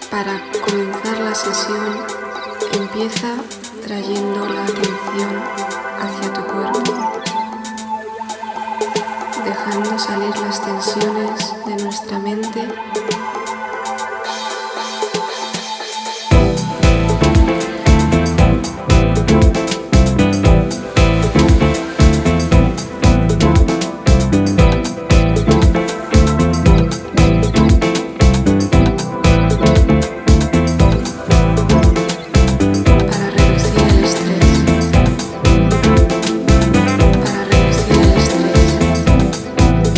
Para comenzar la sesión, empieza trayendo la atención hacia tu cuerpo, dejando salir las tensiones de nuestra mente